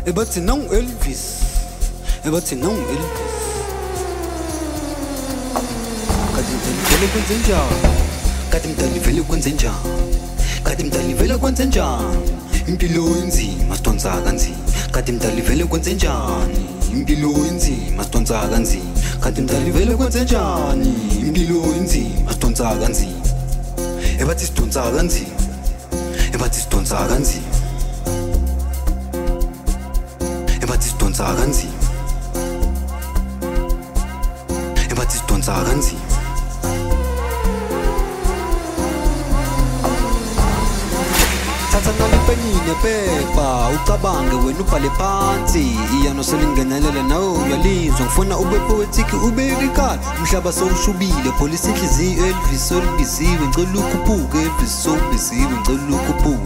Ebathi não Elvis, ebathi não Elvis. Kati mdali kwenze njani, kati mdali vele kwenze njani, kati mdali vele kwenze njani, impilo inzima sidonsa kanzima. Kati mdali vele kwenze njani, impilo inzima sidonsa kanzima. Kati mdali vele kwenze njani, impilo inzima sidonsa kanzima. Ebathi sidonsa kanzima, ebathi sidonsa kanzima, ebathi sidonsa kanzima, ebathi sidonsa kanzima. Thatha nalipenine pepa ucabange wena ubhale phansi iyano selingenelele nawe uyalizwa ngifuna ube poetic ube lyrical umhlaba sowushubile police inhliziyo Elvis solibiziwe ngicela ukhuphuke Elvis sobiziwe ngicela ukhuphuke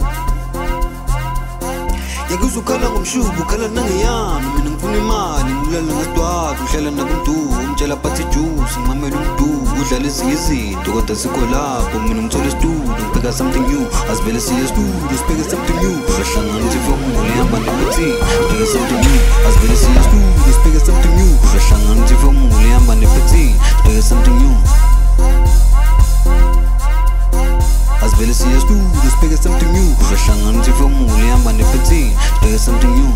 yakuzukhala ngomshubu khala nangeyami mina ngifuna imali ngilala ngadwala uhlala nakuntu umtshela phathi juice ngimamela umdu udlala ezinye izinto kodwa sikho lapho mina ngithola studio ngibheka something new asivele siye studio sibheke something new sihlanganisa ifomula ihamba nebethi sibheke something new asivele siye studio sibheke something new sihlanganisa ifomula ihamba nebethi sibheke something new asivele siye studio sibheke something new sihlanganisa ifomula ihamba nebethi sibheke something new.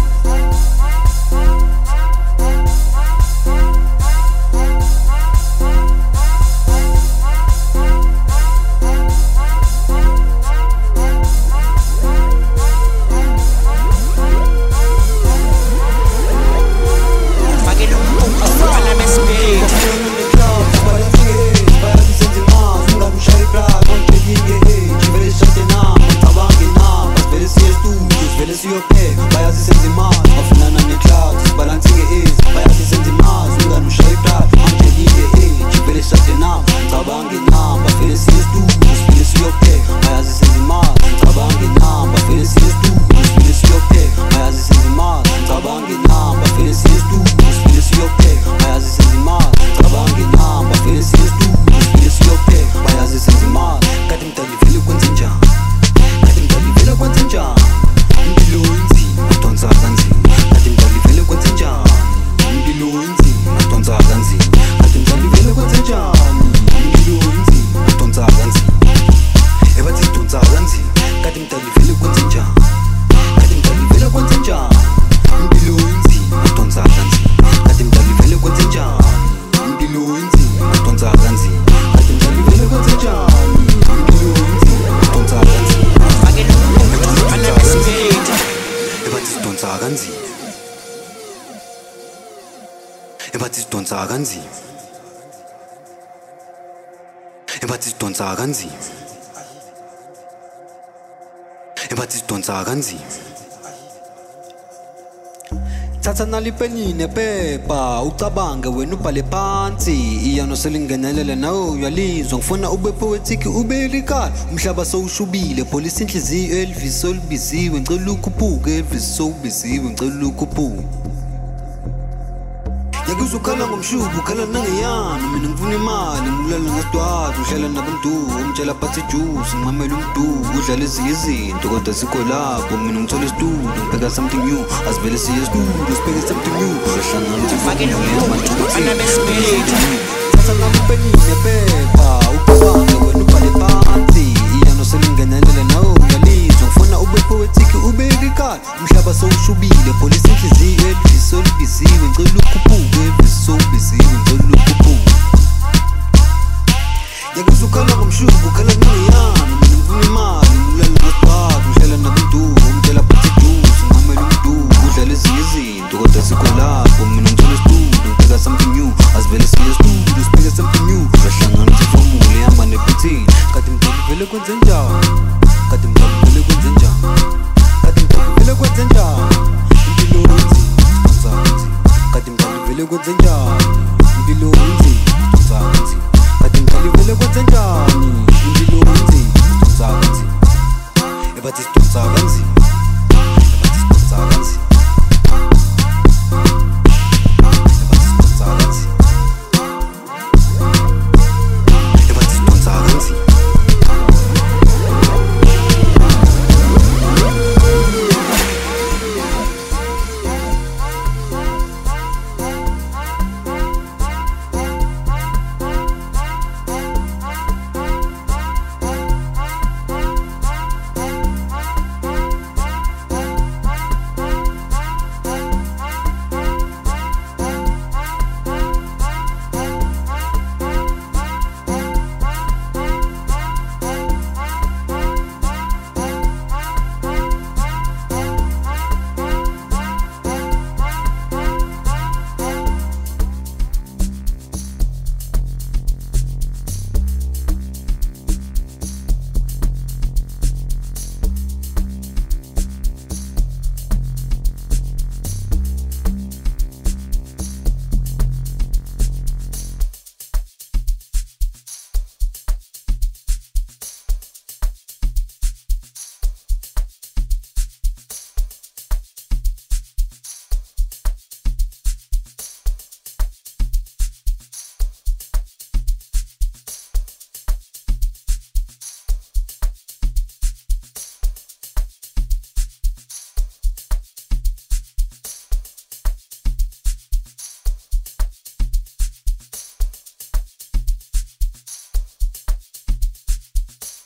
Ebathi sidonsa kanzima, ebathi sidonsa kanzima, ebathi sidonsa kanzima. Thatha nalipenine pepa ucabange wena ubhale phansi iyano selingenelele nawe uyalizwa ngifuna ube poetic ube lyrical umhlaba sowushubile police inhliziyo Elvis solibiziwe ngicela ukhuphuke Elvis sobiziwe ngicela ukhuphuke yakuzukhala ngomshubu khala nangeyami mina ngifuna imali ngilala ngadwala uhlala nabantu umtshela phathi juice ngimamela umdu udlala ezinye izinto kodwa sikho lapho mina ngithola studio ngibheka something new asivele siye studio sibheke something new sihlanganisa thatha nalipenine pepa ucabange wena ubhale phansi iyano selingenelele nawe uyalizwa ngifuna ube poetic ube lyrical umhlaba sowushubile police inhliziyo Elvis solibiziwe ngicela ukhuphuke Elvis sobiziwe ngicela ukhuphuke yakuzukhala ngomshubu khala nangeyami mina ngifuna imali ngilala ngadwala uhlala nabantu umtshela phathi juice ngimamela umdu udlala ezinye izinto kodwa sikho lapho mina ngithola studio ngibheka something new asivele siye studio sibheke something new sihlanganisa ifomula ihamba nebethi kati mdali vele kwenze njani, kati mdali vele kwenze njani, kati mdali vele kwenze njani, impilo inzima sidonsa kanzima. Kati mdali vele kwenze njani.